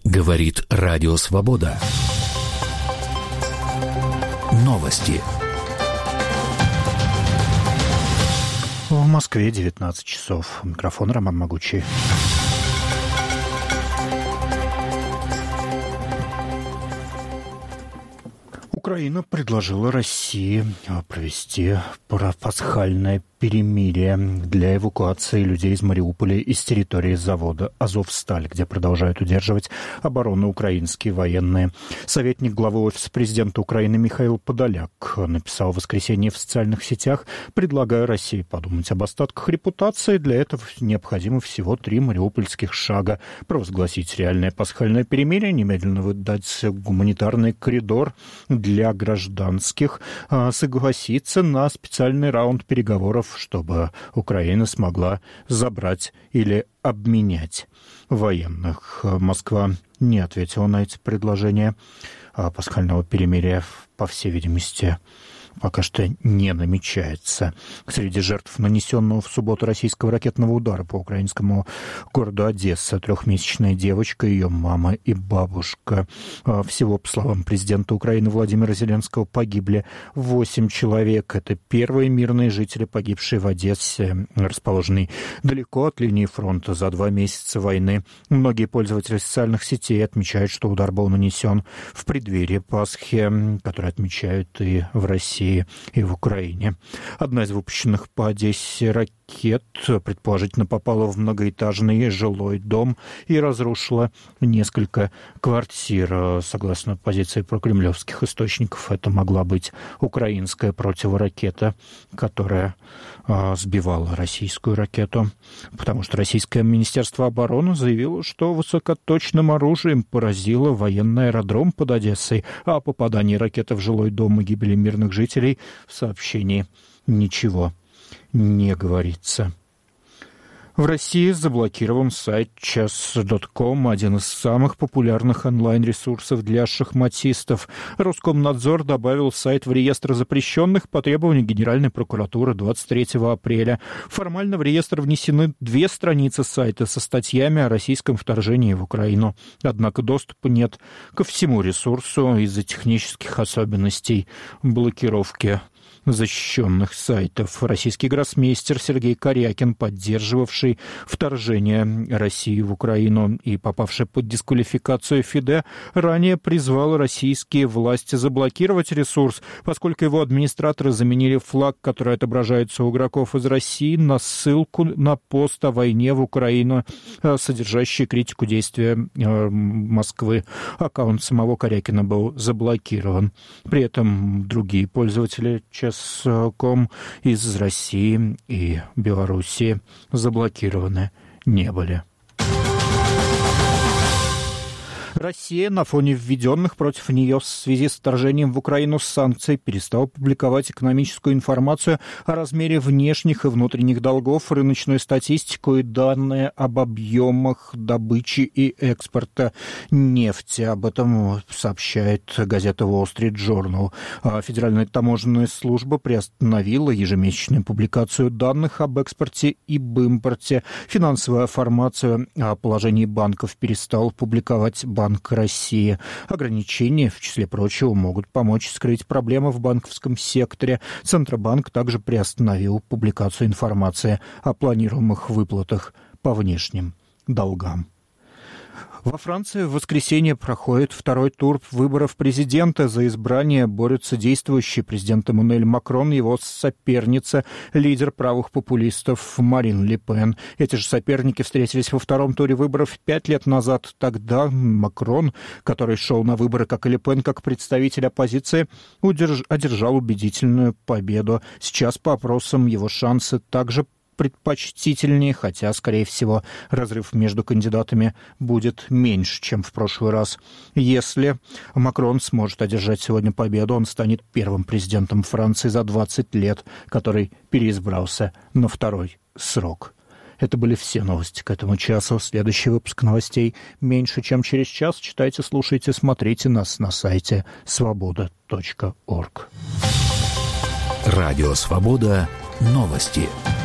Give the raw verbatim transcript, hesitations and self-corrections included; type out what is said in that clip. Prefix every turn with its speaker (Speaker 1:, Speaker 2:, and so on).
Speaker 1: Говорит Радио Свобода. Новости.
Speaker 2: В Москве девятнадцать часов. Микрофон Роман Могучий. Украина предложила России провести пасхальное перемирие для эвакуации людей из Мариуполя из территории завода «Азовсталь», где продолжают удерживать оборону украинские военные. Советник главы Офиса президента Украины Михаил Подоляк написал в воскресенье в социальных сетях: «Предлагаю России подумать об остатках репутации. Для этого необходимо всего три мариупольских шага: провозгласить реальное пасхальное перемирие, немедленно выдать гуманитарный коридор для гражданских, согласиться на специальный раунд переговоров, чтобы Украина смогла забрать или обменять военных». Москва не ответила на эти предложения. Пасхального перемирия, по всей видимости, пока что не намечается. Среди жертв нанесенного в субботу российского ракетного удара по украинскому городу Одесса трехмесячная девочка, ее мама и бабушка. Всего, по словам президента Украины Владимира Зеленского, погибли восемь человек. Это первые мирные жители, погибшие в Одессе, расположенной далеко от линии фронта, за два месяца войны. Многие пользователи социальных сетей отмечают, что удар был нанесен в преддверии Пасхи, которую отмечают и в России, и в Украине. Одна из выпущенных по Одессе ракет предположительно попала в многоэтажный жилой дом и разрушила несколько квартир. Согласно позиции прокремлевских источников, это могла быть украинская противоракета, которая а, сбивала российскую ракету, потому что российское Министерство обороны заявило, что высокоточным оружием поразило военный аэродром под Одессой, а о попадании ракеты в жилой дом и гибели мирных жителей в сообщении ничего не говорится. В России заблокирован сайт час точка ком, один из самых популярных онлайн-ресурсов для шахматистов. Роскомнадзор добавил сайт в реестр запрещенных по требованию Генеральной прокуратуры двадцать третьего апреля. Формально в реестр внесены две страницы сайта со статьями о российском вторжении в Украину. Однако доступа нет ко всему ресурсу из-за технических особенностей блокировки защищенных сайтов. Российский гроссмейстер Сергей Корякин, поддерживавший вторжение России в Украину и попавший под дисквалификацию ФИДЕ, ранее призвал российские власти заблокировать ресурс, поскольку его администраторы заменили флаг, который отображается у игроков из России, на ссылку на пост о войне в Украину, содержащий критику действия Москвы. Аккаунт самого Корякина был заблокирован. При этом другие пользователи час точка ком из России и Белоруссии заблокированы не были. Россия на фоне введенных против нее в связи с вторжением в Украину санкций перестала публиковать экономическую информацию о размере внешних и внутренних долгов, рыночную статистику и данные об объемах добычи и экспорта нефти. Об этом сообщает газета Wall Street Journal. Федеральная таможенная служба приостановила ежемесячную публикацию данных об экспорте и импорте. Финансовую информацию о положении банков перестал публиковать Банк России. Ограничения, в числе прочего, могут помочь скрыть проблемы в банковском секторе. Центробанк также приостановил публикацию информации о планируемых выплатах по внешним долгам. Во Франции в воскресенье проходит второй тур выборов президента. За избрание борются действующий президент Эммануэль Макрон и его соперница, лидер правых популистов Марин Ле Пен. Эти же соперники встретились во втором туре выборов пять лет назад. Тогда Макрон, который шел на выборы, как и Ле Пен, как представитель оппозиции, удерж... одержал убедительную победу. Сейчас, по опросам, его шансы также предпочтительнее, хотя, скорее всего, разрыв между кандидатами будет меньше, чем в прошлый раз. Если Макрон сможет одержать сегодня победу, он станет первым президентом Франции за двадцать лет, который переизбрался на второй срок. Это были все новости к этому часу. Следующий выпуск новостей меньше, чем через час. Читайте, слушайте, смотрите нас на сайте свобода точка орг.
Speaker 1: Радио «Свобода». Новости.